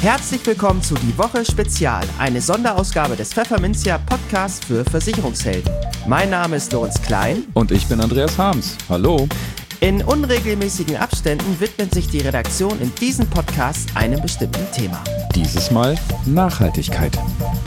Herzlich willkommen zu Die Woche Spezial, eine Sonderausgabe des Pfefferminzia Podcasts für Versicherungshelden. Mein Name ist Lorenz Klein. Und ich bin Andreas Harms. Hallo. In unregelmäßigen Abständen widmet sich die Redaktion in diesem Podcast einem bestimmten Thema. Dieses Mal Nachhaltigkeit.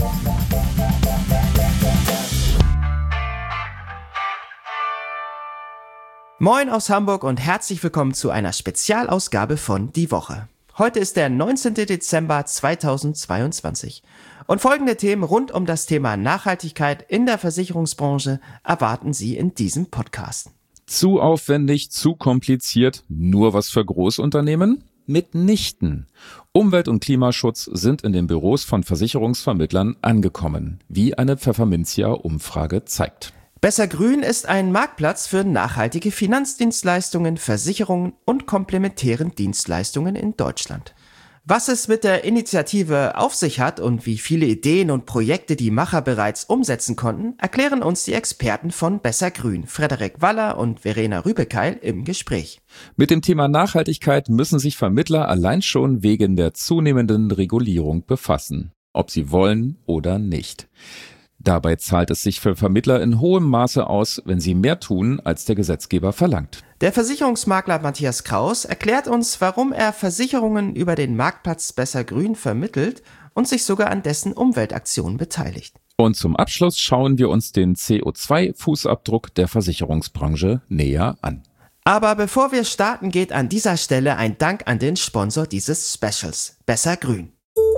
Moin aus Hamburg und herzlich willkommen zu einer Spezialausgabe von Die Woche. Heute ist der 19. Dezember 2022 und folgende Themen rund um das Thema Nachhaltigkeit in der Versicherungsbranche erwarten Sie in diesem Podcast. Zu aufwendig, zu kompliziert, nur was für Großunternehmen? Mitnichten. Umwelt- und Klimaschutz sind in den Büros von Versicherungsvermittlern angekommen, wie eine Pfefferminzia-Umfrage zeigt. Besser Grün ist ein Marktplatz für nachhaltige Finanzdienstleistungen, Versicherungen und komplementären Dienstleistungen in Deutschland. Was es mit der Initiative auf sich hat und wie viele Ideen und Projekte die Macher bereits umsetzen konnten, erklären uns die Experten von Besser Grün, Frederik Waller und Verena Rübekeil im Gespräch. Mit dem Thema Nachhaltigkeit müssen sich Vermittler allein schon wegen der zunehmenden Regulierung befassen, ob sie wollen oder nicht. Dabei zahlt es sich für Vermittler in hohem Maße aus, wenn sie mehr tun, als der Gesetzgeber verlangt. Der Versicherungsmakler Matthias Kraus erklärt uns, warum er Versicherungen über den Marktplatz Besser Grün vermittelt und sich sogar an dessen Umweltaktionen beteiligt. Und zum Abschluss schauen wir uns den CO2-Fußabdruck der Versicherungsbranche näher an. Aber bevor wir starten, geht an dieser Stelle ein Dank an den Sponsor dieses Specials, Besser Grün.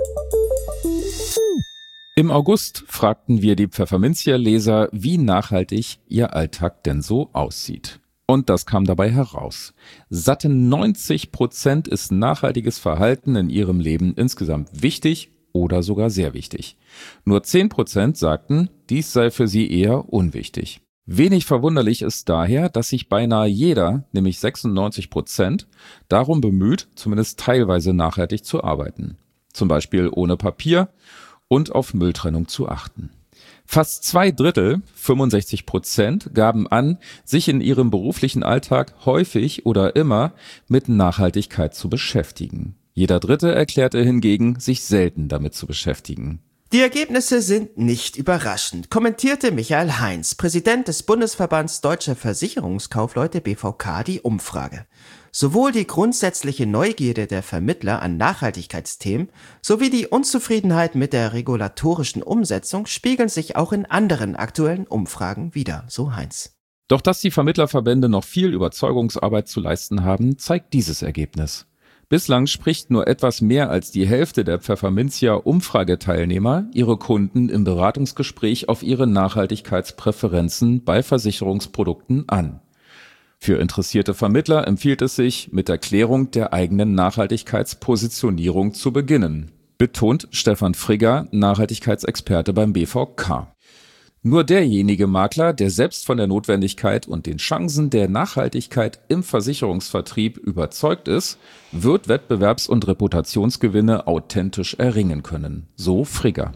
Im August fragten wir die Pfefferminzia-Leser, wie nachhaltig ihr Alltag denn so aussieht. Und das kam dabei heraus. Satte 90% ist nachhaltiges Verhalten in ihrem Leben insgesamt wichtig oder sogar sehr wichtig. Nur 10% sagten, dies sei für sie eher unwichtig. Wenig verwunderlich ist daher, dass sich beinahe jeder, nämlich 96%, darum bemüht, zumindest teilweise nachhaltig zu arbeiten. Zum Beispiel ohne Papier und auf Mülltrennung zu achten. Fast 2/3, 65%, gaben an, sich in ihrem beruflichen Alltag häufig oder immer mit Nachhaltigkeit zu beschäftigen. Jeder Dritte erklärte hingegen, sich selten damit zu beschäftigen. Die Ergebnisse sind nicht überraschend, kommentierte Michael Heinz, Präsident des Bundesverbands Deutscher Versicherungskaufleute BVK, die Umfrage. Sowohl die grundsätzliche Neugierde der Vermittler an Nachhaltigkeitsthemen sowie die Unzufriedenheit mit der regulatorischen Umsetzung spiegeln sich auch in anderen aktuellen Umfragen wider, so Heinz. Doch dass die Vermittlerverbände noch viel Überzeugungsarbeit zu leisten haben, zeigt dieses Ergebnis. Bislang spricht nur etwas mehr als die Hälfte der Pfefferminzia-Umfrageteilnehmer ihre Kunden im Beratungsgespräch auf ihre Nachhaltigkeitspräferenzen bei Versicherungsprodukten an. Für interessierte Vermittler empfiehlt es sich, mit der Klärung der eigenen Nachhaltigkeitspositionierung zu beginnen, betont Stefan Frigger, Nachhaltigkeitsexperte beim BVK. Nur derjenige Makler, der selbst von der Notwendigkeit und den Chancen der Nachhaltigkeit im Versicherungsvertrieb überzeugt ist, wird Wettbewerbs- und Reputationsgewinne authentisch erringen können, so Frigger.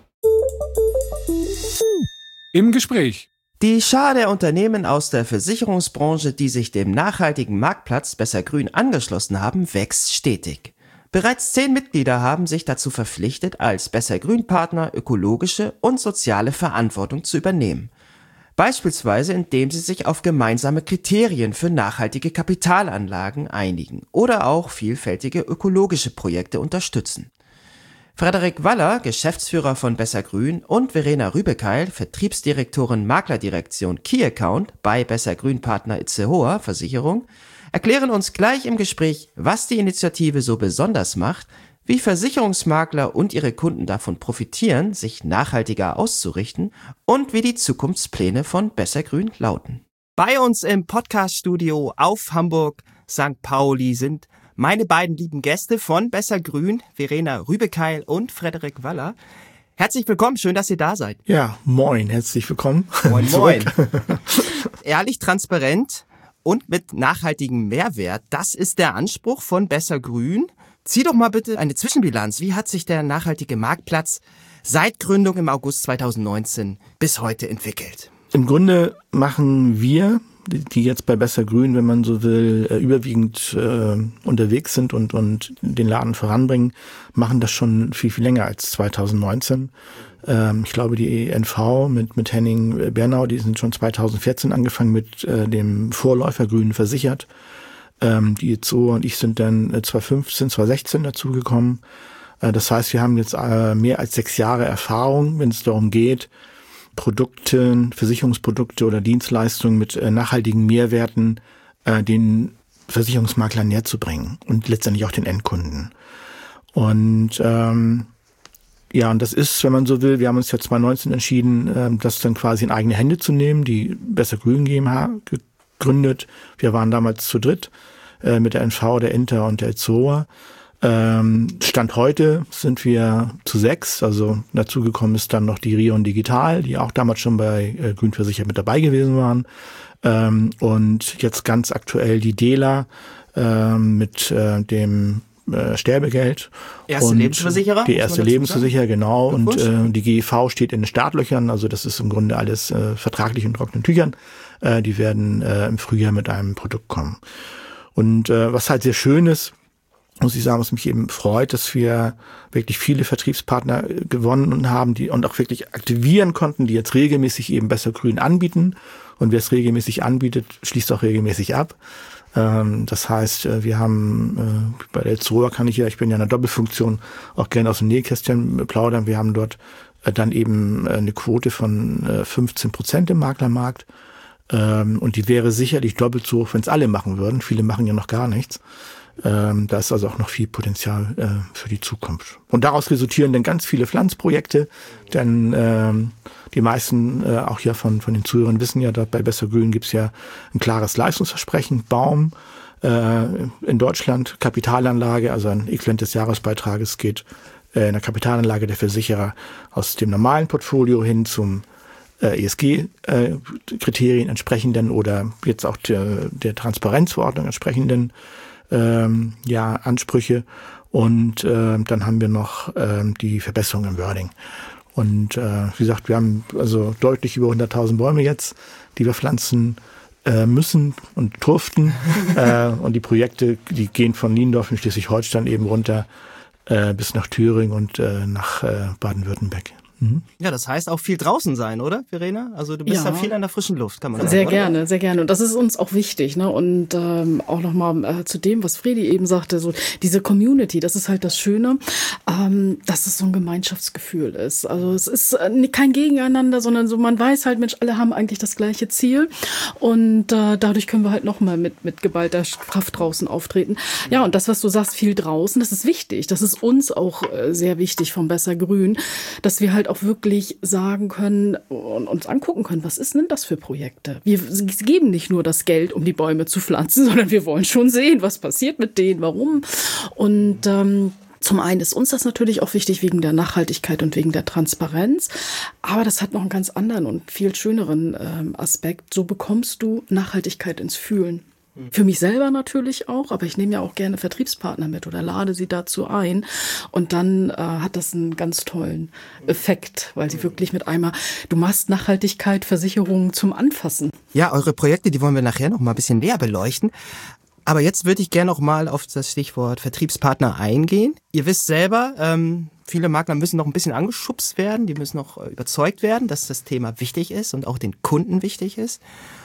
Im Gespräch. Die Schar der Unternehmen aus der Versicherungsbranche, die sich dem nachhaltigen Marktplatz Besser Grün angeschlossen haben, wächst stetig. Bereits 10 Mitglieder haben sich dazu verpflichtet, als Besser Grün Partner ökologische und soziale Verantwortung zu übernehmen. Beispielsweise indem sie sich auf gemeinsame Kriterien für nachhaltige Kapitalanlagen einigen oder auch vielfältige ökologische Projekte unterstützen. Frederik Waller, Geschäftsführer von Besser Grün, und Verena Rübekeil, Vertriebsdirektorin Maklerdirektion Key Account bei Besser Grün Partner Itzehoer Versicherung, erklären uns gleich im Gespräch, was die Initiative so besonders macht, wie Versicherungsmakler und ihre Kunden davon profitieren, sich nachhaltiger auszurichten und wie die Zukunftspläne von Besser Grün lauten. Bei uns im Podcaststudio auf Hamburg St. Pauli sind meine beiden lieben Gäste von Besser Grün, Verena Rübekeil und Frederik Waller. Herzlich willkommen, schön, dass ihr da seid. Ja, moin, herzlich willkommen. Moin, moin. Ehrlich, transparent und mit nachhaltigem Mehrwert, das ist der Anspruch von Besser Grün. Zieh doch mal bitte eine Zwischenbilanz. Wie hat sich der nachhaltige Marktplatz seit Gründung im August 2019 bis heute entwickelt? Im Grunde machen wir die jetzt bei Besser Grün, wenn man so will, überwiegend unterwegs sind und den Laden voranbringen, machen das schon viel, viel länger als 2019. Ich glaube, die ENV mit Henning Bernau, die sind schon 2014 angefangen mit dem Vorläufer Grün versichert. Die EZO und ich sind dann 2015, 2016 dazugekommen. Das heißt, wir haben jetzt mehr als 6 Jahre Erfahrung, wenn es darum geht, Produkte, Versicherungsprodukte oder Dienstleistungen mit nachhaltigen Mehrwerten den Versicherungsmaklern näher zu bringen und letztendlich auch den Endkunden. Und und das ist, wenn man so will, wir haben uns ja 2019 entschieden, das dann quasi in eigene Hände zu nehmen, die Besser Grün GmbH gegründet. Wir waren damals zu dritt mit der NV, der Inter und der EZOA. Stand heute sind wir zu 6, also dazugekommen ist dann noch die Rion Digital, die auch damals schon bei Grün versichert mit dabei gewesen waren. Und jetzt ganz aktuell die DELA mit dem Sterbegeld. Erste Lebensversicherer? Die erste Lebensversicherer, genau. Und die GEV steht in den Startlöchern, also das ist im Grunde alles vertraglich in trockenen Tüchern. Die werden im Frühjahr mit einem Produkt kommen. Und was halt sehr schön ist, muss ich sagen, was mich eben freut, dass wir wirklich viele Vertriebspartner gewonnen haben, die und auch wirklich aktivieren konnten, die jetzt regelmäßig eben Besser Grün anbieten. Und wer es regelmäßig anbietet, schließt auch regelmäßig ab. Das heißt, wir haben bei der EZOA ich bin ja in einer Doppelfunktion, auch gerne aus dem Nähkästchen plaudern. Wir haben dort dann eben eine Quote von 15% im Maklermarkt. Und die wäre sicherlich doppelt so hoch, wenn es alle machen würden. Viele machen ja noch gar nichts. Da ist also auch noch viel Potenzial für die Zukunft. Und daraus resultieren dann ganz viele Pflanzprojekte, denn die meisten auch hier von den Zuhörern wissen ja, da bei Besser Grün gibt's ja ein klares Leistungsversprechen. Baum in Deutschland, Kapitalanlage, also ein Äquivalent des Jahresbeitrages geht in der Kapitalanlage der Versicherer aus dem normalen Portfolio hin zum ESG-Kriterien entsprechenden oder jetzt auch der Transparenzverordnung entsprechenden Ansprüche. Und dann haben wir noch die Verbesserung im Wording. Und wie gesagt, wir haben also deutlich über 100.000 Bäume jetzt, die wir pflanzen müssen und durften. Und die Projekte, die gehen von Niendorf in Schleswig-Holstein eben runter bis nach Thüringen und nach Baden-Württemberg. Ja, das heißt auch viel draußen sein, oder, Verena? Also du bist ja viel an der frischen Luft, kann man sagen. Sehr oder? gerne, sehr gerne. Und das ist uns auch wichtig, ne? Und auch nochmal zu dem, was Fredi eben sagte, so diese Community, das ist halt das Schöne, dass es so ein Gemeinschaftsgefühl ist. Also es ist kein Gegeneinander, sondern so, man weiß halt, Mensch, alle haben eigentlich das gleiche Ziel. Und dadurch können wir halt nochmal mit geballter Kraft draußen auftreten. Ja, und das, was du sagst, viel draußen, das ist wichtig. Das ist uns auch sehr wichtig vom Besser Grün, dass wir halt auch wirklich sagen können und uns angucken können, was ist denn das für Projekte? Wir geben nicht nur das Geld, um die Bäume zu pflanzen, sondern wir wollen schon sehen, was passiert mit denen, warum. Und zum einen ist uns das natürlich auch wichtig wegen der Nachhaltigkeit und wegen der Transparenz, aber das hat noch einen ganz anderen und viel schöneren Aspekt. So bekommst du Nachhaltigkeit ins Fühlen. Für mich selber natürlich auch, aber ich nehme ja auch gerne Vertriebspartner mit oder lade sie dazu ein. Und dann hat das einen ganz tollen Effekt, weil sie wirklich mit einmal, du machst Nachhaltigkeit, Versicherungen zum Anfassen. Ja, eure Projekte, die wollen wir nachher noch mal ein bisschen näher beleuchten. Aber jetzt würde ich gerne noch mal auf das Stichwort Vertriebspartner eingehen. Ihr wisst selber, viele Makler müssen noch ein bisschen angeschubst werden, die müssen noch überzeugt werden, dass das Thema wichtig ist und auch den Kunden wichtig ist.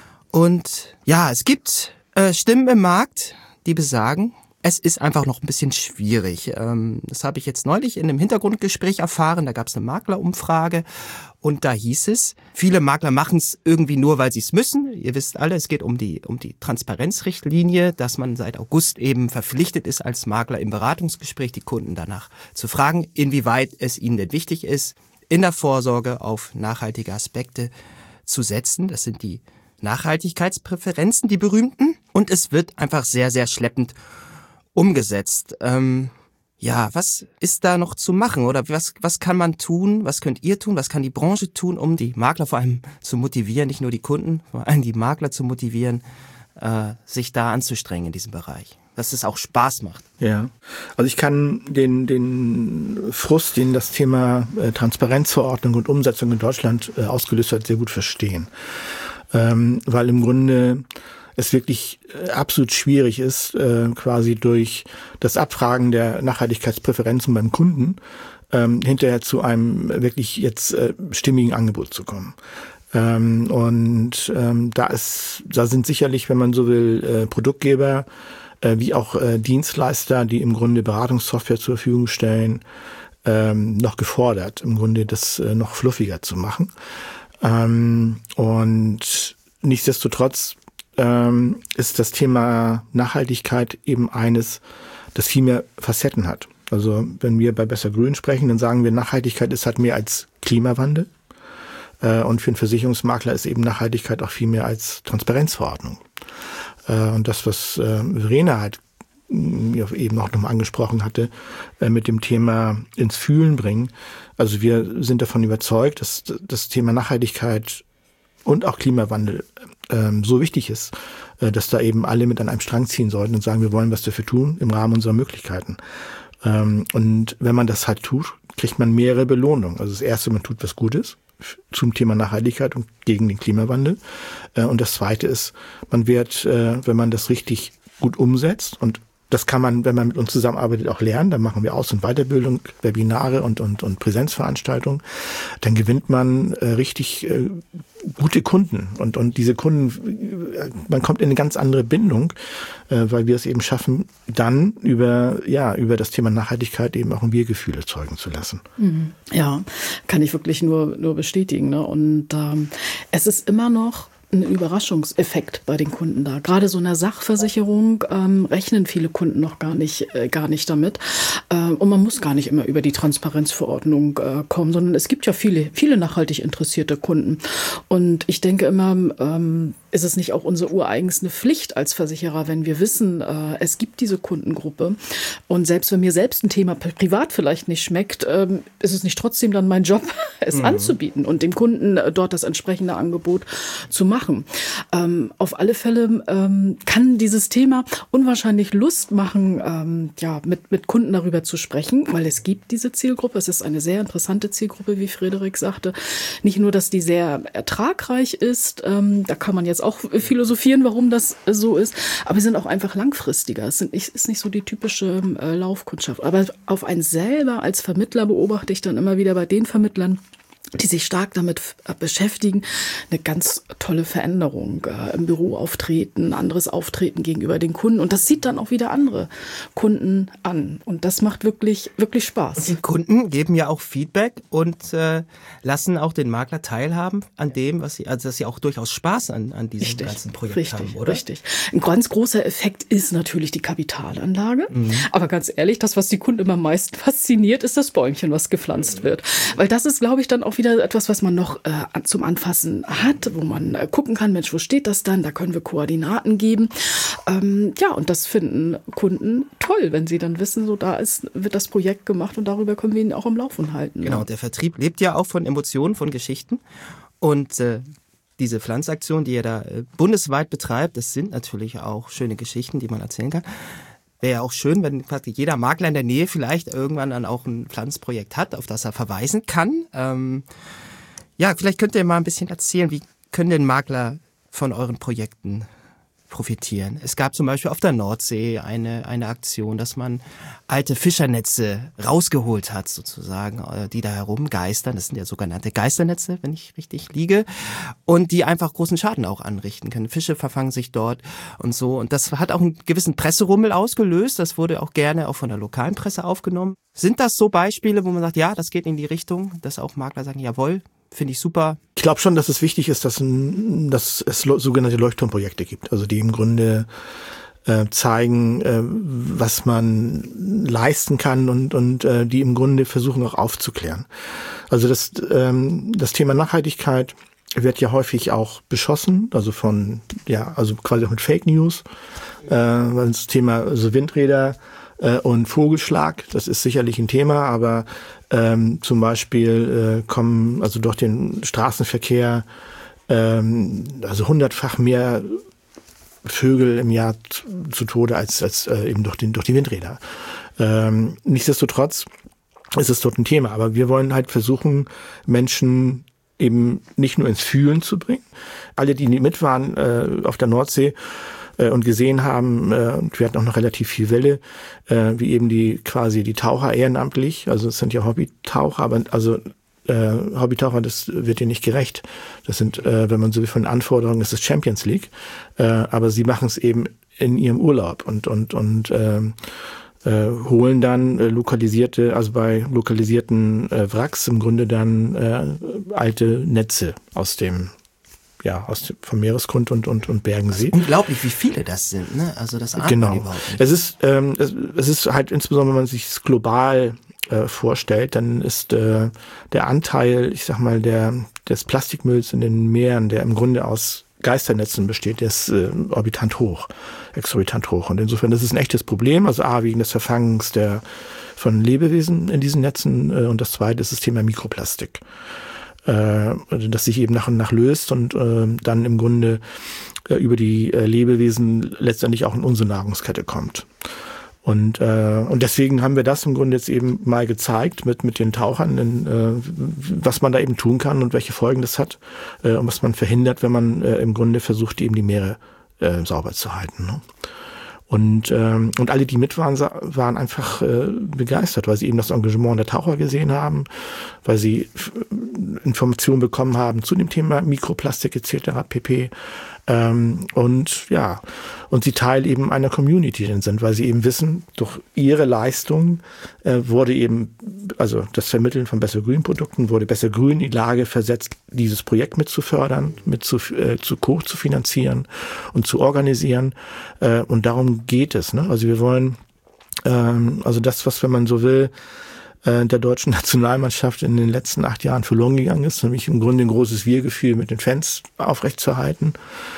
Und ja, es gibt Stimmen im Markt, die besagen, es ist einfach noch ein bisschen schwierig. Das habe ich jetzt neulich in einem Hintergrundgespräch erfahren. Da gab es eine Maklerumfrage und da hieß es, viele Makler machen es irgendwie nur, weil sie es müssen. Ihr wisst alle, es geht um die Transparenzrichtlinie, dass man seit August eben verpflichtet ist, als Makler im Beratungsgespräch die Kunden danach zu fragen, inwieweit es ihnen denn wichtig ist, in der Vorsorge auf nachhaltige Aspekte zu setzen. Das sind die Nachhaltigkeitspräferenzen, die berühmten. Und es wird einfach sehr, sehr schleppend umgesetzt. Was ist da noch zu machen? Oder was kann man tun? Was könnt ihr tun? Was kann die Branche tun, um die Makler vor allem zu motivieren, nicht nur die Kunden, vor allem die Makler zu motivieren, sich da anzustrengen in diesem Bereich? Dass es auch Spaß macht. Ja, also ich kann den Frust, den das Thema Transparenzverordnung und Umsetzung in Deutschland ausgelöst hat, sehr gut verstehen. weil im Grunde es wirklich absolut schwierig ist, quasi durch das Abfragen der Nachhaltigkeitspräferenzen beim Kunden hinterher zu einem wirklich jetzt stimmigen Angebot zu kommen. Da sind sicherlich, wenn man so will, Produktgeber wie auch Dienstleister, die im Grunde Beratungssoftware zur Verfügung stellen, noch gefordert, im Grunde das noch fluffiger zu machen. Und nichtsdestotrotz ist das Thema Nachhaltigkeit eben eines, das viel mehr Facetten hat. Also wenn wir bei Besser Grün sprechen, dann sagen wir, Nachhaltigkeit ist halt mehr als Klimawandel. Und für einen Versicherungsmakler ist eben Nachhaltigkeit auch viel mehr als Transparenzverordnung. Und das, was Verena halt eben auch nochmal angesprochen hatte, mit dem Thema ins Fühlen bringen. Also wir sind davon überzeugt, dass das Thema Nachhaltigkeit und auch Klimawandel so wichtig ist, dass da eben alle mit an einem Strang ziehen sollten und sagen, wir wollen was dafür tun im Rahmen unserer Möglichkeiten. Und wenn man das halt tut, kriegt man mehrere Belohnungen. Also das Erste, man tut was Gutes zum Thema Nachhaltigkeit und gegen den Klimawandel. Und das Zweite ist, man wird, wenn man das richtig gut umsetzt, und das kann man, wenn man mit uns zusammenarbeitet, auch lernen. Dann machen wir Aus- und Weiterbildung, Webinare und Präsenzveranstaltungen. Dann gewinnt man richtig gute Kunden. Und diese Kunden, man kommt in eine ganz andere Bindung, weil wir es eben schaffen, dann über das Thema Nachhaltigkeit eben auch ein Wir-Gefühl erzeugen zu lassen. Ja, kann ich wirklich nur bestätigen. Ne? Und es ist immer noch ein Überraschungseffekt bei den Kunden da. Gerade so eine Sachversicherung rechnen viele Kunden noch gar nicht damit. Und man muss gar nicht immer über die Transparenzverordnung kommen, sondern es gibt ja viele nachhaltig interessierte Kunden. Und ich denke immer, ist es nicht auch unsere ureigenste Pflicht als Versicherer, wenn wir wissen, es gibt diese Kundengruppe. Und selbst wenn mir selbst ein Thema privat vielleicht nicht schmeckt, ist es nicht trotzdem dann mein Job, es anzubieten und dem Kunden dort das entsprechende Angebot zu machen. Auf alle Fälle kann dieses Thema unwahrscheinlich Lust machen, mit Kunden darüber zu sprechen, weil es gibt diese Zielgruppe. Es ist eine sehr interessante Zielgruppe, wie Frederik sagte. Nicht nur, dass die sehr ertragreich ist, da kann man jetzt auch philosophieren, warum das so ist, aber sie sind auch einfach langfristiger. Es ist nicht so die typische Laufkundschaft. Aber auf einen selber als Vermittler beobachte ich dann immer wieder bei den Vermittlern, die sich stark damit beschäftigen, eine ganz tolle Veränderung im Büro auftreten, anderes Auftreten gegenüber den Kunden. Und das zieht dann auch wieder andere Kunden an. Und das macht wirklich, wirklich Spaß. Die Kunden geben ja auch Feedback und lassen auch den Makler teilhaben an dem, dass sie auch durchaus Spaß an diesem ganzen Projekt haben, oder? Richtig. Ein ganz großer Effekt ist natürlich die Kapitalanlage. Aber ganz ehrlich, das, was die Kunden immer am meisten fasziniert, ist das Bäumchen, was gepflanzt wird. Weil das ist, glaube ich, dann auch wieder etwas, was man noch zum Anfassen hat, wo man gucken kann, Mensch, wo steht das dann? Da können wir Koordinaten geben. Und das finden Kunden toll, wenn sie dann wissen, so wird das Projekt gemacht und darüber können wir ihn auch am Laufen halten. Genau, der Vertrieb lebt ja auch von Emotionen, von Geschichten. Und diese Pflanzaktion, die ihr da bundesweit betreibt, das sind natürlich auch schöne Geschichten, die man erzählen kann. Wäre ja auch schön, wenn quasi jeder Makler in der Nähe vielleicht irgendwann dann auch ein Pflanzprojekt hat, auf das er verweisen kann. Vielleicht könnt ihr mal ein bisschen erzählen, wie können denn Makler von euren Projekten profitieren? Es gab zum Beispiel auf der Nordsee eine Aktion, dass man alte Fischernetze rausgeholt hat, sozusagen, die da herumgeistern. Das sind ja sogenannte Geisternetze, wenn ich richtig liege. Und die einfach großen Schaden auch anrichten können. Fische verfangen sich dort und so. Und das hat auch einen gewissen Presserummel ausgelöst. Das wurde auch gerne auch von der lokalen Presse aufgenommen. Sind das so Beispiele, wo man sagt, ja, das geht in die Richtung, dass auch Makler sagen, jawohl, finde ich super? Ich glaube schon, dass es wichtig ist, dass es sogenannte Leuchtturmprojekte gibt, also die im Grunde zeigen, was man leisten kann und die im Grunde versuchen auch aufzuklären. Also das Thema Nachhaltigkeit wird ja häufig auch beschossen, also quasi auch mit Fake News, weil das Thema Windräder und Vogelschlag, das ist sicherlich ein Thema, aber zum Beispiel kommen also durch den Straßenverkehr 100-fach mehr Vögel im Jahr zu Tode als eben durch die Windräder. Nichtsdestotrotz ist es dort ein Thema, aber wir wollen halt versuchen, Menschen eben nicht nur ins Fühlen zu bringen. Alle, die mit waren auf der Nordsee und gesehen haben, wir hatten auch noch relativ viel Welle, wie eben die Taucher ehrenamtlich, also es sind ja Hobbytaucher, aber Hobbytaucher, das wird dir nicht gerecht. Das sind, wenn man so will, von Anforderungen, das ist Champions League, aber sie machen es eben in ihrem Urlaub und holen dann bei lokalisierten Wracks im Grunde dann alte Netze vom Meeresgrund und Bergensee. Unglaublich, wie viele das sind, ne? Also das ahnt man überhaupt nicht. Es ist halt insbesondere, wenn man sich es global vorstellt, dann ist der Anteil, ich sag mal, des Plastikmülls in den Meeren, der im Grunde aus Geisternetzen besteht, der ist exorbitant hoch. Und insofern, das ist ein echtes Problem. Also wegen des Verfangens von Lebewesen in diesen Netzen und das zweite ist das Thema Mikroplastik, das sich eben nach und nach löst und dann im Grunde über die Lebewesen letztendlich auch in unsere Nahrungskette kommt. Und deswegen haben wir das im Grunde jetzt eben mal gezeigt mit den Tauchern, was man da eben tun kann und welche Folgen das hat und was man verhindert, wenn man im Grunde versucht, eben die Meere sauber zu halten. Ne? Und alle, die mit waren einfach begeistert, weil sie eben das Engagement der Taucher gesehen haben, weil sie Informationen bekommen haben zu dem Thema Mikroplastik etc. pp. Und sie Teil eben einer Community sind, weil sie eben wissen, durch ihre Leistung wurde eben, also das Vermitteln von Besser-Grün-Produkten, wurde Besser-Grün in die Lage versetzt, dieses Projekt mit zu fördern, zu finanzieren und zu organisieren. Und darum geht es. Ne? Also wir wollen, das, was, wenn man so will, der deutschen Nationalmannschaft in den letzten 8 Jahren verloren gegangen ist, nämlich im Grunde ein großes Wir-Gefühl mit den Fans aufrechtzuerhalten.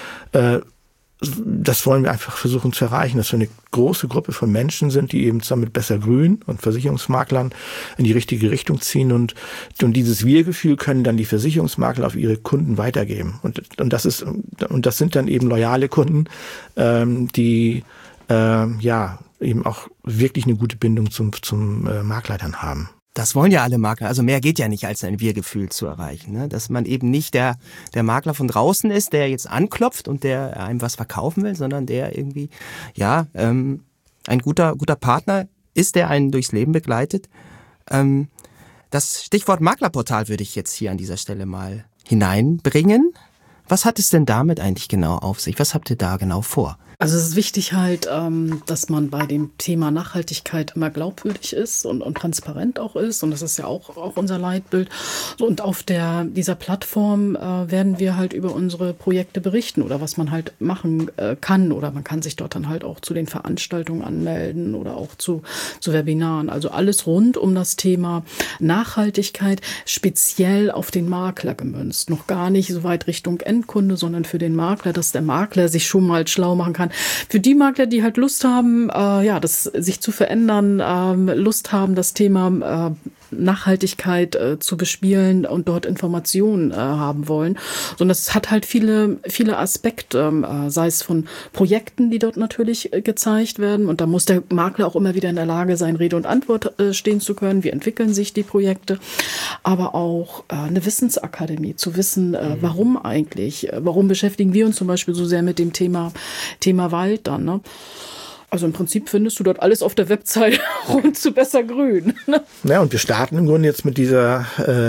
Das wollen wir einfach versuchen zu erreichen, dass wir eine große Gruppe von Menschen sind, die eben zusammen mit Besser-Grün und Versicherungsmaklern in die richtige Richtung ziehen und dieses Wir-Gefühl können dann die Versicherungsmakler auf ihre Kunden weitergeben. Und das sind dann eben loyale Kunden, die eben auch wirklich eine gute Bindung zum Makler dann haben. Das wollen ja alle Makler. Also mehr geht ja nicht, als ein Wir-Gefühl zu erreichen. Ne? Dass man eben nicht der Makler von draußen ist, der jetzt anklopft und der einem was verkaufen will, sondern der irgendwie, ein guter Partner ist, der einen durchs Leben begleitet. Das Stichwort Maklerportal würde ich jetzt hier an dieser Stelle mal hineinbringen. Was hat es denn damit eigentlich genau auf sich? Was habt ihr da genau vor? Also es ist wichtig halt, dass man bei dem Thema Nachhaltigkeit immer glaubwürdig ist und transparent auch ist. Und das ist ja auch unser Leitbild. Und auf dieser Plattform werden wir halt über unsere Projekte berichten oder was man halt machen kann. Oder man kann sich dort dann halt auch zu den Veranstaltungen anmelden oder auch zu Webinaren. Also alles rund um das Thema Nachhaltigkeit, speziell auf den Makler gemünzt. Noch gar nicht so weit Richtung Endkunde, sondern für den Makler, dass der Makler sich schon mal schlau machen kann. Für die Makler, die halt Lust haben, das sich zu verändern, Lust haben, das Thema Nachhaltigkeit zu bespielen und dort Informationen haben wollen. Sondern es hat halt viele, viele Aspekte, sei es von Projekten, die dort natürlich gezeigt werden. Und da muss der Makler auch immer wieder in der Lage sein, Rede und Antwort stehen zu können. Wie entwickeln sich die Projekte? Aber auch eine Wissensakademie, zu wissen, warum eigentlich? Warum beschäftigen wir uns zum Beispiel so sehr mit dem Thema Wald dann, ne? Also im Prinzip findest du dort alles auf der Website rund zu Besser-Grün. Ne? Ja, und wir starten im Grunde jetzt mit dieser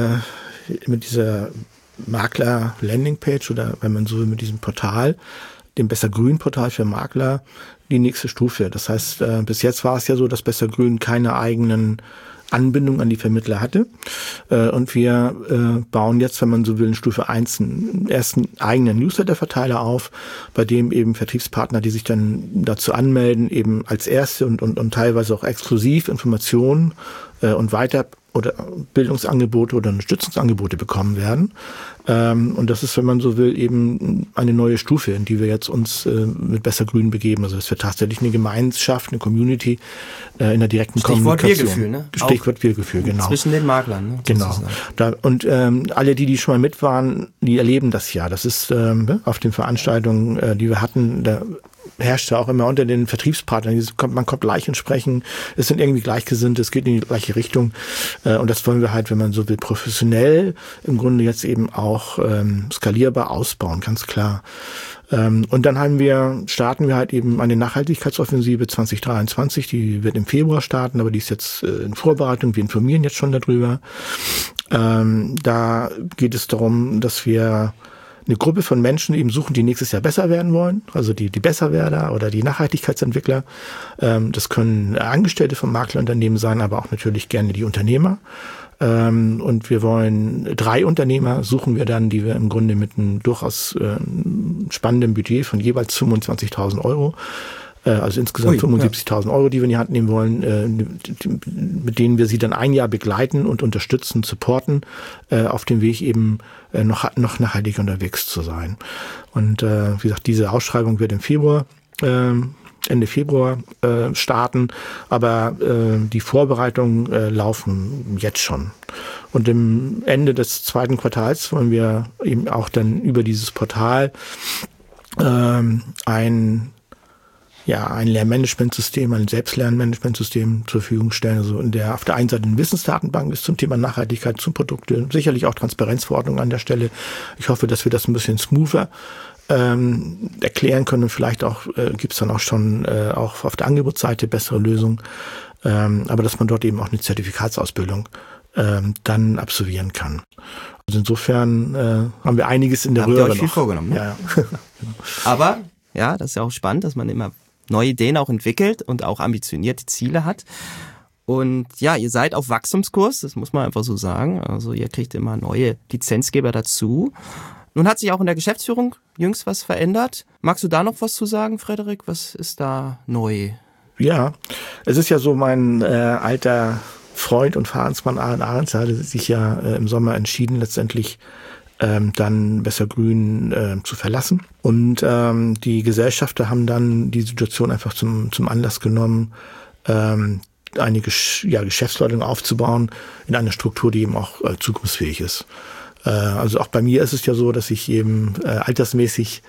Makler-Landingpage oder wenn man so will, mit diesem Portal, dem Besser-Grün-Portal für Makler, die nächste Stufe. Das heißt, bis jetzt war es ja so, dass Besser-Grün keine eigenen Anbindung an die Vermittler hatte. Und wir bauen jetzt, wenn man so will, in Stufe 1 einen ersten eigenen Newsletter-Verteiler auf, bei dem eben Vertriebspartner, die sich dann dazu anmelden, eben als erste und teilweise auch exklusiv Informationen und weiter oder Bildungsangebote oder Unterstützungsangebote bekommen werden. Und das ist, wenn man so will, eben eine neue Stufe, in die wir jetzt uns mit Besser-Grün begeben. Also dass wir tatsächlich eine Gemeinschaft, eine Community in der direkten Kommunikation. Wir-Gefühl, ne? Stichwort Wir-Gefühl, genau. Zwischen den Maklern, ne? Genau. Und alle, die schon mal mit waren, die erleben das ja. Das ist auf den Veranstaltungen, die wir hatten, da herrscht ja auch immer unter den Vertriebspartnern. Man kommt gleich ins Sprechen, es sind irgendwie Gleichgesinnte, es geht in die gleiche Richtung. Und das wollen wir halt, wenn man so will, professionell im Grunde jetzt eben auch skalierbar ausbauen, ganz klar. Und dann starten wir halt eben eine Nachhaltigkeitsoffensive 2023, die wird im Februar starten, aber die ist jetzt in Vorbereitung, wir informieren jetzt schon darüber. Da geht es darum, dass wir eine Gruppe von Menschen eben suchen, die nächstes Jahr besser werden wollen, also die Besserwerder oder die Nachhaltigkeitsentwickler. Das können Angestellte von Maklerunternehmen sein, aber auch natürlich gerne die Unternehmer. Und wir wollen 3 Unternehmer suchen wir dann, die wir im Grunde mit einem durchaus spannenden Budget von jeweils 25.000 €, also insgesamt 75.000 €, die wir in die Hand nehmen wollen, mit denen wir sie dann ein Jahr begleiten und unterstützen, supporten, auf dem Weg eben noch nachhaltig unterwegs zu sein. Und wie gesagt, diese Ausschreibung wird im Februar Ende Februar starten, aber die Vorbereitungen laufen jetzt schon. Und im Ende des 2. Quartals wollen wir eben auch dann über dieses Portal ein Lehrmanagementsystem, ein Selbstlernmanagementsystem zur Verfügung stellen. Also auf der einen Seite eine Wissensdatenbank ist zum Thema Nachhaltigkeit, zum Produkte, sicherlich auch Transparenzverordnung an der Stelle. Ich hoffe, dass wir das ein bisschen smoother erklären können und vielleicht auch gibt es dann auch schon auch auf der Angebotsseite bessere Lösungen, aber dass man dort eben auch eine Zertifikatsausbildung dann absolvieren kann. Also insofern haben wir einiges in der Röhre noch. Habt ihr euch viel vorgenommen, ne? Ja. Aber ja, das ist ja auch spannend, dass man immer neue Ideen auch entwickelt und auch ambitionierte Ziele hat. Und ja, ihr seid auf Wachstumskurs, das muss man einfach so sagen. Also ihr kriegt immer neue Lizenzgeber dazu. Nun hat sich auch in der Geschäftsführung jüngst was verändert. Magst du da noch was zu sagen, Frederik? Was ist da neu? Ja, es ist ja so, mein alter Freund und Verhandelsmann Arend Ahrens hatte sich ja im Sommer entschieden, letztendlich dann Besser-Grün zu verlassen. Und die Gesellschafter haben dann die Situation einfach zum Anlass genommen, eine Geschäftsleitung aufzubauen in einer Struktur, die eben auch zukunftsfähig ist. Also auch bei mir ist es ja so, dass ich eben altersmäßig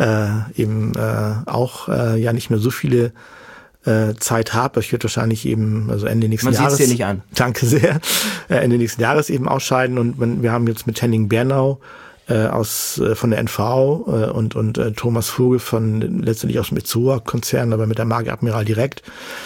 auch nicht mehr so viele Zeit habe. Ich werde wahrscheinlich eben Ende nächsten Jahres. Man sieht's dir nicht an. Danke sehr. Ende nächsten Jahres eben ausscheiden und wir haben jetzt mit Henning Bernau von der NV und Thomas Vogel letztendlich aus dem Itzoa-Konzern, aber mit der Marke Admiral direkt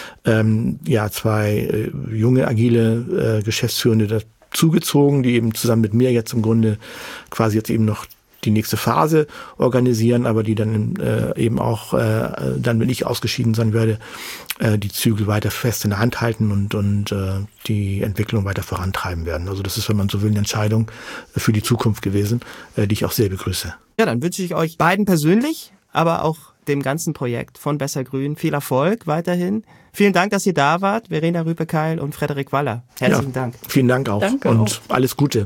2 junge, agile Geschäftsführende zugezogen, die eben zusammen mit mir jetzt im Grunde quasi jetzt eben noch die nächste Phase organisieren, aber die dann eben auch, dann wenn ich ausgeschieden sein werde, die Zügel weiter fest in der Hand halten und die Entwicklung weiter vorantreiben werden. Also das ist, wenn man so will, eine Entscheidung für die Zukunft gewesen, die ich auch sehr begrüße. Ja, dann wünsche ich euch beiden persönlich, aber auch dem ganzen Projekt von Besser-Grün viel Erfolg weiterhin. Vielen Dank, dass ihr da wart, Verena Rübekeil und Frederik Waller. Herzlichen Dank. Vielen Dank auch. Danke und auch. Alles Gute.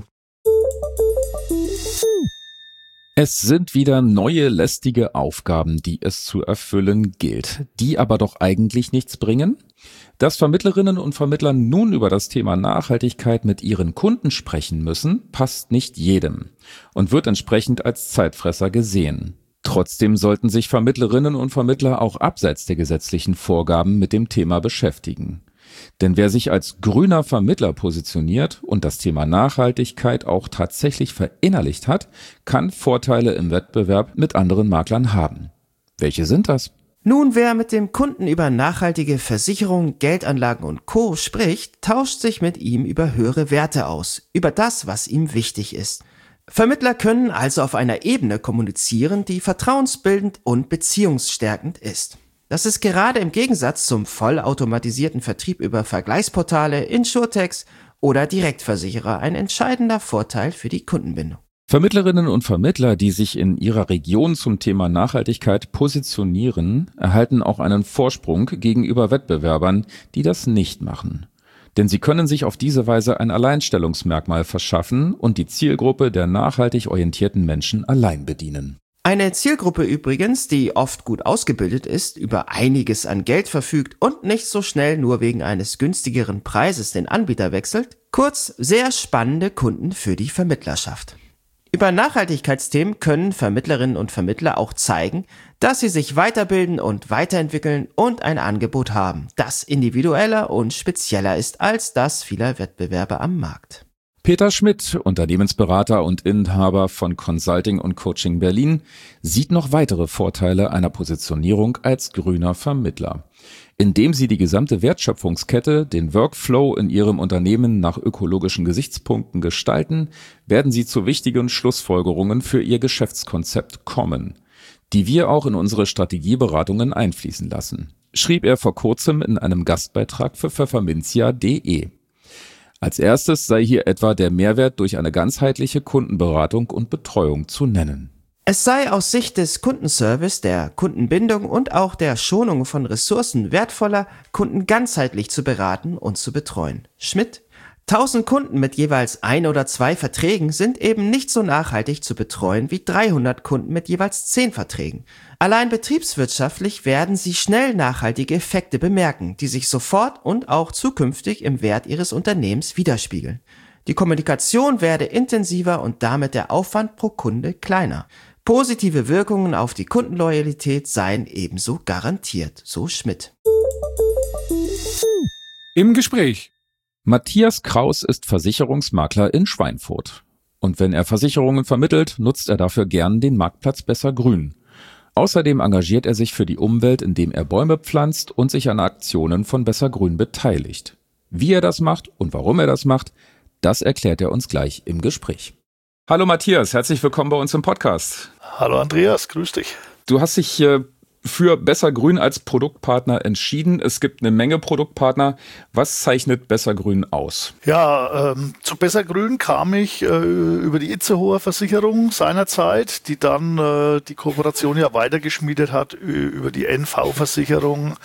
Es sind wieder neue lästige Aufgaben, die es zu erfüllen gilt, die aber doch eigentlich nichts bringen. Dass Vermittlerinnen und Vermittler nun über das Thema Nachhaltigkeit mit ihren Kunden sprechen müssen, passt nicht jedem und wird entsprechend als Zeitfresser gesehen. Trotzdem sollten sich Vermittlerinnen und Vermittler auch abseits der gesetzlichen Vorgaben mit dem Thema beschäftigen. Denn wer sich als grüner Vermittler positioniert und das Thema Nachhaltigkeit auch tatsächlich verinnerlicht hat, kann Vorteile im Wettbewerb mit anderen Maklern haben. Welche sind das? Nun, wer mit dem Kunden über nachhaltige Versicherungen, Geldanlagen und Co. spricht, tauscht sich mit ihm über höhere Werte aus, über das, was ihm wichtig ist. Vermittler können also auf einer Ebene kommunizieren, die vertrauensbildend und beziehungsstärkend ist. Das ist gerade im Gegensatz zum vollautomatisierten Vertrieb über Vergleichsportale, Insurtechs oder Direktversicherer ein entscheidender Vorteil für die Kundenbindung. Vermittlerinnen und Vermittler, die sich in ihrer Region zum Thema Nachhaltigkeit positionieren, erhalten auch einen Vorsprung gegenüber Wettbewerbern, die das nicht machen. Denn sie können sich auf diese Weise ein Alleinstellungsmerkmal verschaffen und die Zielgruppe der nachhaltig orientierten Menschen allein bedienen. Eine Zielgruppe übrigens, die oft gut ausgebildet ist, über einiges an Geld verfügt und nicht so schnell nur wegen eines günstigeren Preises den Anbieter wechselt. Kurz, sehr spannende Kunden für die Vermittlerschaft. Über Nachhaltigkeitsthemen können Vermittlerinnen und Vermittler auch zeigen, dass sie sich weiterbilden und weiterentwickeln und ein Angebot haben, das individueller und spezieller ist als das vieler Wettbewerber am Markt. Peter Schmidt, Unternehmensberater und Inhaber von Consulting und Coaching Berlin, sieht noch weitere Vorteile einer Positionierung als grüner Vermittler. Indem sie die gesamte Wertschöpfungskette, den Workflow in ihrem Unternehmen nach ökologischen Gesichtspunkten gestalten, werden sie zu wichtigen Schlussfolgerungen für ihr Geschäftskonzept kommen, die wir auch in unsere Strategieberatungen einfließen lassen, schrieb er vor kurzem in einem Gastbeitrag für pfefferminzia.de. Als erstes sei hier etwa der Mehrwert durch eine ganzheitliche Kundenberatung und Betreuung zu nennen. Es sei aus Sicht des Kundenservice, der Kundenbindung und auch der Schonung von Ressourcen wertvoller, Kunden ganzheitlich zu beraten und zu betreuen. Schmidt: 1000 Kunden mit jeweils 1 oder 2 Verträgen sind eben nicht so nachhaltig zu betreuen wie 300 Kunden mit jeweils 10 Verträgen. Allein betriebswirtschaftlich werden Sie schnell nachhaltige Effekte bemerken, die sich sofort und auch zukünftig im Wert Ihres Unternehmens widerspiegeln. Die Kommunikation werde intensiver und damit der Aufwand pro Kunde kleiner. Positive Wirkungen auf die Kundenloyalität seien ebenso garantiert, so Schmidt. Im Gespräch. Matthias Kraus ist Versicherungsmakler in Schweinfurt. Und wenn er Versicherungen vermittelt, nutzt er dafür gern den Marktplatz Besser Grün. Außerdem engagiert er sich für die Umwelt, indem er Bäume pflanzt und sich an Aktionen von Besser Grün beteiligt. Wie er das macht und warum er das macht, das erklärt er uns gleich im Gespräch. Hallo Matthias, herzlich willkommen bei uns im Podcast. Hallo Andreas, grüß dich. Du hast dich für Besser Grün als Produktpartner entschieden. Es gibt eine Menge Produktpartner. Was zeichnet Besser Grün aus? Ja, zu Besser Grün kam ich über die Itzehoer Versicherung seinerzeit, die dann die Kooperation ja weitergeschmiedet hat über die NV-Versicherung.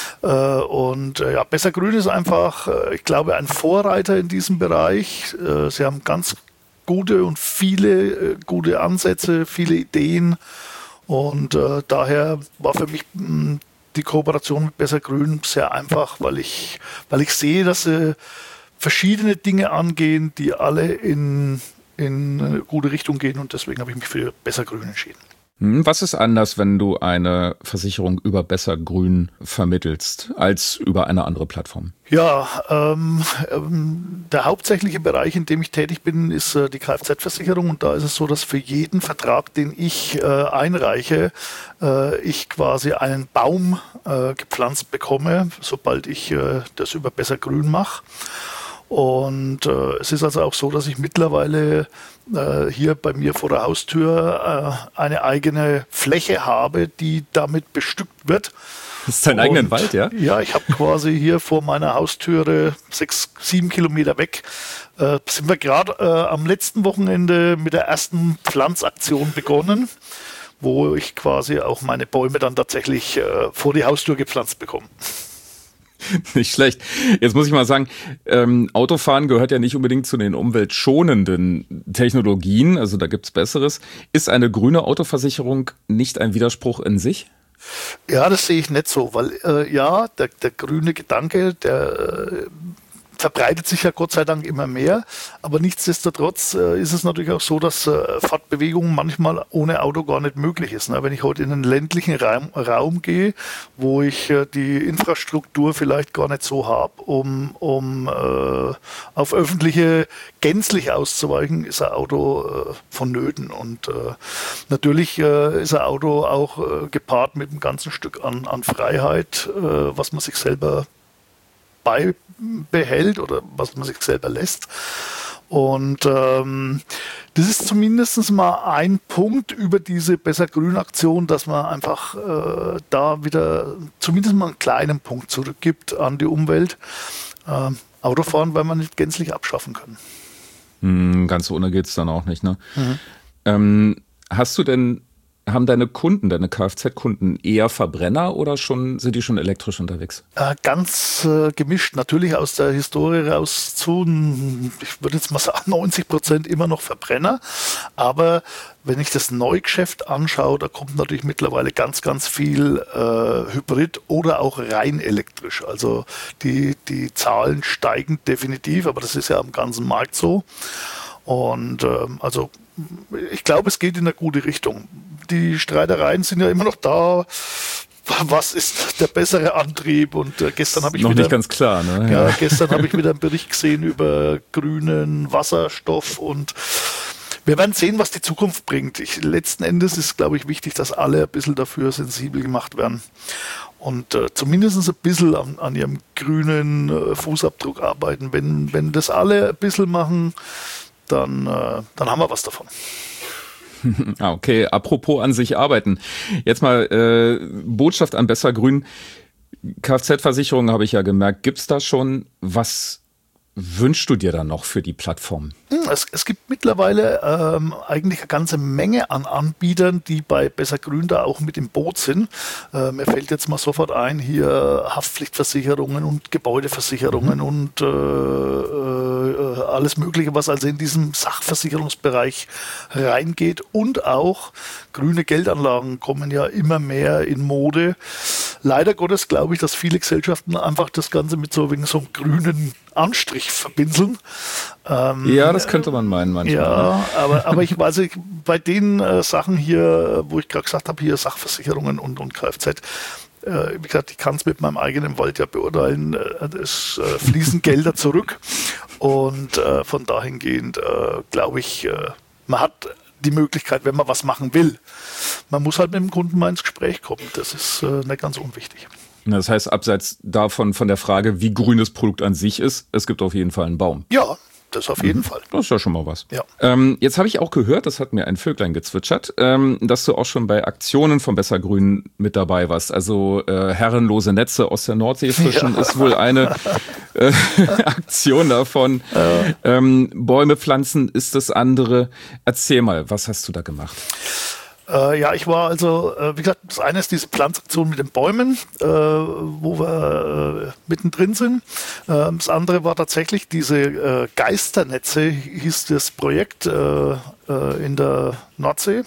Besser Grün ist einfach, ich glaube, ein Vorreiter in diesem Bereich. Sie haben ganz gute und viele gute Ansätze, viele Ideen. Und daher war für mich die Kooperation mit Besser Grün sehr einfach, weil ich sehe, dass sie verschiedene Dinge angehen, die alle in eine gute Richtung gehen, und deswegen habe ich mich für Besser Grün entschieden. Was ist anders, wenn du eine Versicherung über Besser Grün vermittelst, als über eine andere Plattform? Ja, der hauptsächliche Bereich, in dem ich tätig bin, ist die Kfz-Versicherung, und da ist es so, dass für jeden Vertrag, den ich einreiche, ich quasi einen Baum gepflanzt bekomme, sobald ich das über Besser Grün mache. Und es ist also auch so, dass ich mittlerweile hier bei mir vor der Haustür eine eigene Fläche habe, die damit bestückt wird. Das ist dein eigenen Wald, ja? Ja, ich habe quasi hier vor meiner Haustüre 6-7 Kilometer weg. Sind wir gerade am letzten Wochenende mit der ersten Pflanzaktion begonnen, wo ich quasi auch meine Bäume dann tatsächlich vor die Haustür gepflanzt bekomme. Nicht schlecht. Jetzt muss ich mal sagen, Autofahren gehört ja nicht unbedingt zu den umweltschonenden Technologien, also da gibt's Besseres. Ist eine grüne Autoversicherung nicht ein Widerspruch in sich? Ja, das sehe ich nicht so, weil der grüne Gedanke, der verbreitet sich ja Gott sei Dank immer mehr, aber nichtsdestotrotz ist es natürlich auch so, dass Fortbewegung manchmal ohne Auto gar nicht möglich ist. Wenn ich heute in einen ländlichen Raum gehe, wo ich die Infrastruktur vielleicht gar nicht so habe, um auf öffentliche gänzlich auszuweichen, ist ein Auto vonnöten. Und natürlich ist ein Auto auch gepaart mit einem ganzen Stück an Freiheit, was man sich selber beibehält oder was man sich selber lässt. Und das ist zumindest mal ein Punkt über diese Besser-Grün-Aktion, dass man einfach da wieder zumindest mal einen kleinen Punkt zurückgibt an die Umwelt. Autofahren werden wir nicht gänzlich abschaffen können. Ganz ohne geht's dann auch nicht, ne? Mhm. Haben deine Kunden, deine Kfz-Kunden eher Verbrenner oder sind die schon elektrisch unterwegs? Ganz gemischt. Natürlich aus der Historie raus ich würde jetzt mal sagen, 90% immer noch Verbrenner. Aber wenn ich das Neugeschäft anschaue, da kommt natürlich mittlerweile ganz, ganz viel Hybrid oder auch rein elektrisch. Also die Zahlen steigen definitiv, aber das ist ja am ganzen Markt so. Und also ich glaube, es geht in eine gute Richtung. Die Streitereien sind ja immer noch da. Was ist der bessere Antrieb? Und gestern habe ich noch wieder, nicht ganz klar, ne? Ja, gestern habe ich wieder einen Bericht gesehen über grünen Wasserstoff und wir werden sehen, was die Zukunft bringt. Letzten Endes ist, glaube ich, wichtig, dass alle ein bisschen dafür sensibel gemacht werden und zumindest ein bisschen an ihrem grünen Fußabdruck arbeiten. Wenn das alle ein bisschen machen, dann haben wir was davon. Okay, apropos an sich arbeiten. Jetzt mal Botschaft an Bessergrün. Kfz-Versicherung habe ich ja gemerkt. Gibt's da schon, was wünschst du dir da noch für die Plattform? Es gibt mittlerweile eigentlich eine ganze Menge an Anbietern, die bei Bessergrün da auch mit im Boot sind. Mir fällt jetzt mal sofort ein, hier Haftpflichtversicherungen und Gebäudeversicherungen und alles Mögliche, was also in diesem Sachversicherungsbereich reingeht. Und auch grüne Geldanlagen kommen ja immer mehr in Mode. Leider Gottes glaube ich, dass viele Gesellschaften einfach das Ganze mit so wegen so einem grünen Anstrich verbindeln. Ja, das könnte man meinen manchmal. Ja, aber ich weiß nicht, bei den Sachen hier, wo ich gerade gesagt habe, hier Sachversicherungen und Kfz, wie gesagt, ich kann es mit meinem eigenen Wald ja beurteilen, es fließen Gelder zurück und von dahingehend glaube ich, man hat die Möglichkeit, wenn man was machen will. Man muss halt mit dem Kunden mal ins Gespräch kommen. Das ist nicht ganz unwichtig. Das heißt, abseits davon von der Frage, wie grün das Produkt an sich ist, es gibt auf jeden Fall einen Baum. Ja, das auf jeden Fall. Das ist ja schon mal was. Ja. Jetzt habe ich auch gehört, das hat mir ein Vöglein gezwitschert, dass du auch schon bei Aktionen von Bessergrün mit dabei warst. Also herrenlose Netze aus der Nordsee fischen ist wohl eine Aktion davon. Bäume pflanzen ist das andere. Erzähl mal, was hast du da gemacht? Ja, ich war also, wie gesagt, das eine ist diese Pflanzaktion mit den Bäumen, wo wir mittendrin sind. Das andere war tatsächlich diese Geisternetze, hieß das Projekt in der Nordsee.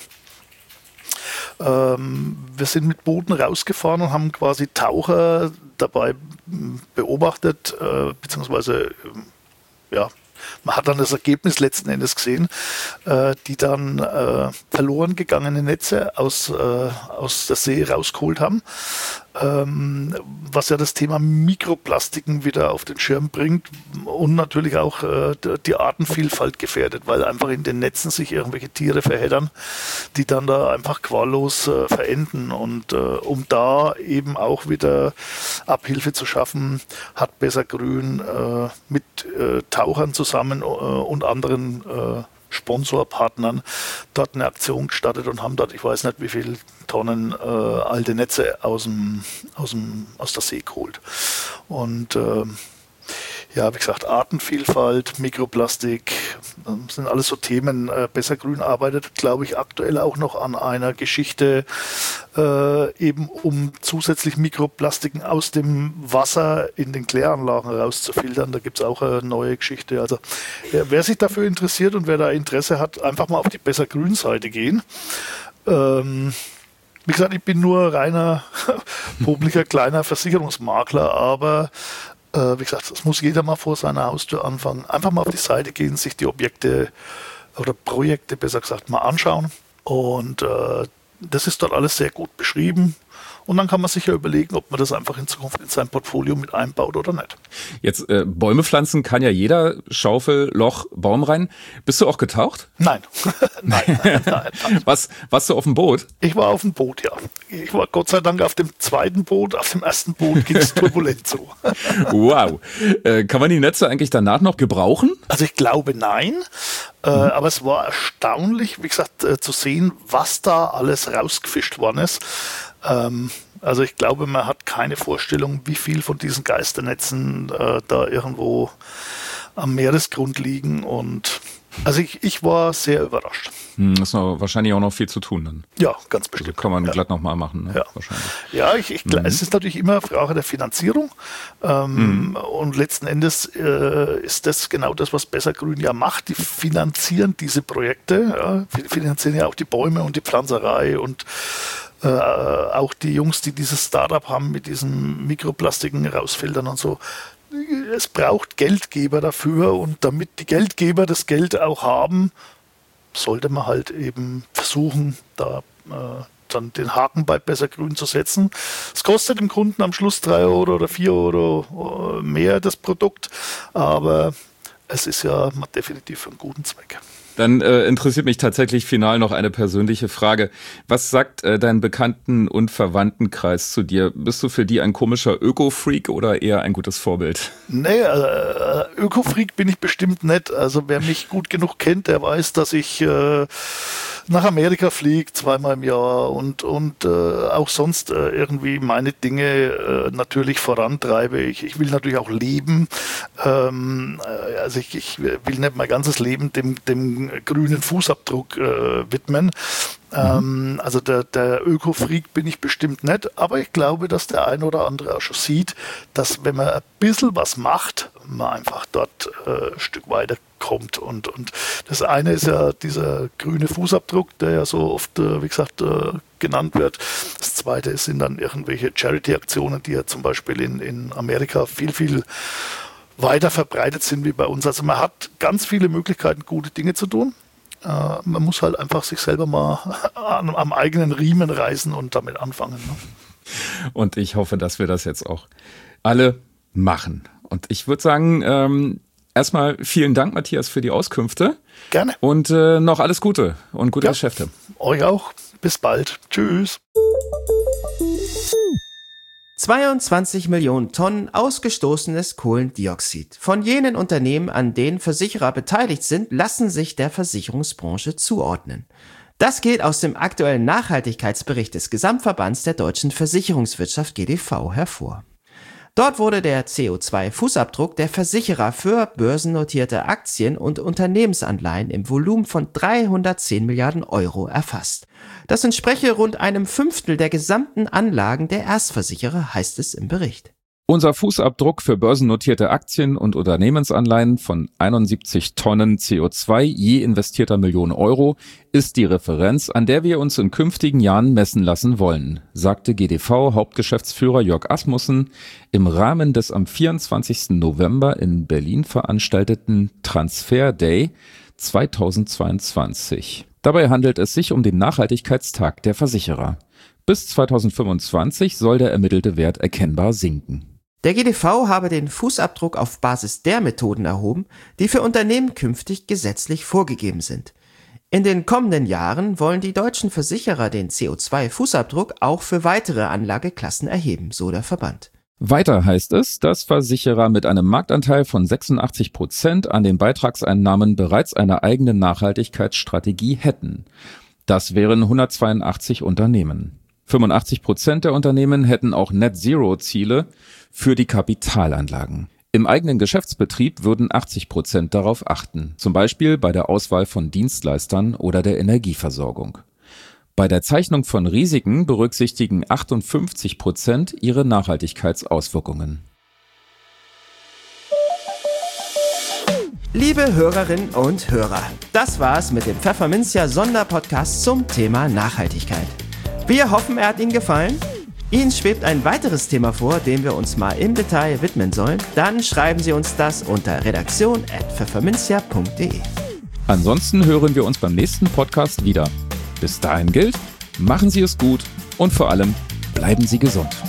Wir sind mit Booten rausgefahren und haben quasi Taucher dabei beobachtet, beziehungsweise, ja, man hat dann das Ergebnis letzten Endes gesehen, die dann verloren gegangene Netze aus der See rausgeholt haben, was ja das Thema Mikroplastiken wieder auf den Schirm bringt und natürlich auch die Artenvielfalt gefährdet, weil einfach in den Netzen sich irgendwelche Tiere verheddern, die dann da einfach quallos verenden. Und um da eben auch wieder Abhilfe zu schaffen, hat Bessergrün mit Tauchern zusammen und anderen Sponsorpartnern dort eine Aktion gestartet und haben dort, ich weiß nicht wie viele Tonnen alte Netze aus der See geholt. Und ja, wie gesagt, Artenvielfalt, Mikroplastik, sind alles so Themen. Bessergrün arbeitet, glaube ich, aktuell auch noch an einer Geschichte, eben um zusätzlich Mikroplastiken aus dem Wasser in den Kläranlagen rauszufiltern. Da gibt es auch eine neue Geschichte. Also wer sich dafür interessiert und wer da Interesse hat, einfach mal auf die Bessergrün-Seite gehen. Wie gesagt, ich bin nur reiner publiker kleiner Versicherungsmakler, aber wie gesagt, das muss jeder mal vor seiner Haustür anfangen. Einfach mal auf die Seite gehen, sich die Objekte oder Projekte, besser gesagt, mal anschauen. Und das ist dort alles sehr gut beschrieben. Und dann kann man sich ja überlegen, ob man das einfach in Zukunft in sein Portfolio mit einbaut oder nicht. Jetzt Bäume pflanzen kann ja jeder. Schaufel, Loch, Baum rein. Bist du auch getaucht? Nein. nein. Warst du auf dem Boot? Ich war auf dem Boot, ja. Ich war Gott sei Dank auf dem zweiten Boot. Auf dem ersten Boot ging es turbulent zu. Wow. Kann man die Netze eigentlich danach noch gebrauchen? Also ich glaube nein. Aber es war erstaunlich, wie gesagt, zu sehen, was da alles rausgefischt worden ist. Also ich glaube, man hat keine Vorstellung, wie viel von diesen Geisternetzen da irgendwo am Meeresgrund liegen. Und also ich war sehr überrascht. Ist noch wahrscheinlich auch noch viel zu tun dann. Ja, ganz bestimmt. Also kann man glatt nochmal machen, ne? Ja. Wahrscheinlich. Ja, es ist natürlich immer eine Frage der Finanzierung. Und letzten Endes ist das genau das, was Bessergrün ja macht. Die finanzieren diese Projekte. Ja. Finanzieren ja auch die Bäume und die Pflanzerei und auch die Jungs, die dieses Startup haben mit diesen Mikroplastiken rausfiltern und so. Es braucht Geldgeber dafür und damit die Geldgeber das Geld auch haben, sollte man halt eben versuchen, da dann den Haken bei Besser Grün zu setzen. Es kostet dem Kunden am Schluss 3 € oder 4 € mehr das Produkt, aber es ist ja definitiv für einen guten Zweck. Dann interessiert mich tatsächlich final noch eine persönliche Frage. Was sagt dein Bekannten- und Verwandtenkreis zu dir? Bist du für die ein komischer Öko-Freak oder eher ein gutes Vorbild? Nee, Öko-Freak bin ich bestimmt nicht. Also wer mich gut genug kennt, der weiß, dass ich nach Amerika fliege 2-mal im Jahr und auch sonst irgendwie meine Dinge natürlich vorantreibe. Ich will natürlich auch leben. Also ich will nicht mein ganzes Leben dem grünen Fußabdruck widmen. Also der Öko-Freak bin ich bestimmt nicht, aber ich glaube, dass der ein oder andere auch schon sieht, dass wenn man ein bisschen was macht, man einfach dort ein Stück weiter kommt. Und das eine ist ja dieser grüne Fußabdruck, der ja so oft, wie gesagt, genannt wird. Das zweite sind dann irgendwelche Charity-Aktionen, die ja zum Beispiel in Amerika viel weiter verbreitet sind wie bei uns. Also man hat ganz viele Möglichkeiten, gute Dinge zu tun. Man muss halt einfach sich selber mal am eigenen Riemen reißen und damit anfangen. Ne? Und ich hoffe, dass wir das jetzt auch alle machen. Und ich würde sagen, erstmal vielen Dank, Matthias, für die Auskünfte. Gerne. Und noch alles Gute und gute Geschäfte. Euch auch. Bis bald. Tschüss. 22 Millionen Tonnen ausgestoßenes Kohlendioxid. Von jenen Unternehmen, an denen Versicherer beteiligt sind, lassen sich der Versicherungsbranche zuordnen. Das geht aus dem aktuellen Nachhaltigkeitsbericht des Gesamtverbands der deutschen Versicherungswirtschaft GDV hervor. Dort wurde der CO2-Fußabdruck der Versicherer für börsennotierte Aktien und Unternehmensanleihen im Volumen von 310 Milliarden € erfasst. Das entspreche rund einem Fünftel der gesamten Anlagen der Erstversicherer, heißt es im Bericht. Unser Fußabdruck für börsennotierte Aktien und Unternehmensanleihen von 71 Tonnen CO2 je investierter Million Euro ist die Referenz, an der wir uns in künftigen Jahren messen lassen wollen, sagte GDV-Hauptgeschäftsführer Jörg Asmussen im Rahmen des am 24. November in Berlin veranstalteten Transfer Day 2022. Dabei handelt es sich um den Nachhaltigkeitstag der Versicherer. Bis 2025 soll der ermittelte Wert erkennbar sinken. Der GDV habe den Fußabdruck auf Basis der Methoden erhoben, die für Unternehmen künftig gesetzlich vorgegeben sind. In den kommenden Jahren wollen die deutschen Versicherer den CO2-Fußabdruck auch für weitere Anlageklassen erheben, so der Verband. Weiter heißt es, dass Versicherer mit einem Marktanteil von 86% an den Beitragseinnahmen bereits eine eigene Nachhaltigkeitsstrategie hätten. Das wären 182 Unternehmen. 85% der Unternehmen hätten auch Net-Zero-Ziele für die Kapitalanlagen. Im eigenen Geschäftsbetrieb würden 80% darauf achten, zum Beispiel bei der Auswahl von Dienstleistern oder der Energieversorgung. Bei der Zeichnung von Risiken berücksichtigen 58% ihre Nachhaltigkeitsauswirkungen. Liebe Hörerinnen und Hörer, das war's mit dem Pfefferminzia Sonderpodcast zum Thema Nachhaltigkeit. Wir hoffen, er hat Ihnen gefallen. Ihnen schwebt ein weiteres Thema vor, dem wir uns mal im Detail widmen sollen. Dann schreiben Sie uns das unter redaktion@pfefferminzia.de. Ansonsten hören wir uns beim nächsten Podcast wieder. Bis dahin gilt, machen Sie es gut und vor allem bleiben Sie gesund.